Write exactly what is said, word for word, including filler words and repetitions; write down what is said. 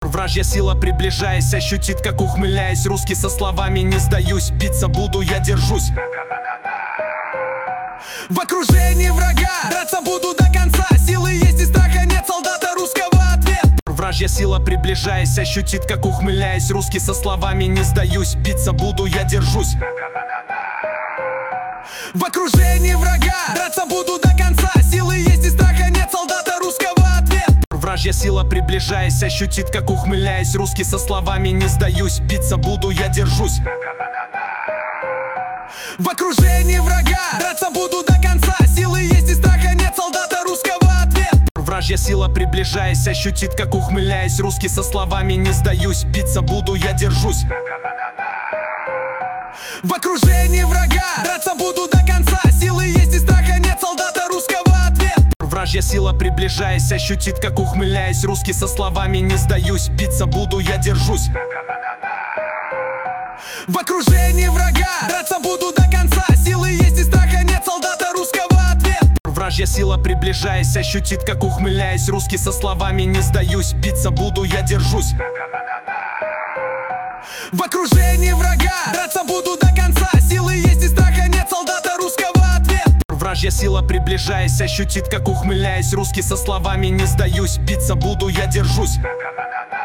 Вражья сила, приближаясь, ощутит, как ухмыляясь. Русский со словами не сдаюсь, биться буду, я держусь. В окружении врага, драться буду до конца. Силы есть и страха нет, солдата русского ответ. Вражья сила, приближаясь, ощутит, как ухмыляясь. Русский со словами не сдаюсь, биться буду, я держусь. В окружении врага, драться буду до конца. Силы есть и страха нет, солдата русского ответ. Вражья сила, приближаясь, ощутит, как ухмыляясь. Русский со словами не сдаюсь, биться буду, я держусь. В окружении врага, драться буду до конца. Силы есть и страха нет, солдата русского ответ. Вражья сила, приближаясь, ощутит, как ухмыляясь. Русский со словами не сдаюсь, биться буду, я держусь. В окружении врага, драться буду до конца. Силы есть и страха нет, солдата русского ответ. Вражья сила, приближаясь, ощутит, как ухмыляясь. Русский со словами не сдаюсь, биться буду, я держусь. В окружении врага, драться буду до конца. Силы есть и страха нет, солдата русского ответ. Вражья сила, приближаясь, ощутит, как ухмыляясь. Русский со словами не сдаюсь, биться буду, я держусь. В окружении врага, драться буду до конца. Силы есть и страха нет, солдата русского ответ. Вражья сила, приближаясь, ощутит, как ухмыляясь. Русский со словами не сдаюсь, биться буду, я держусь.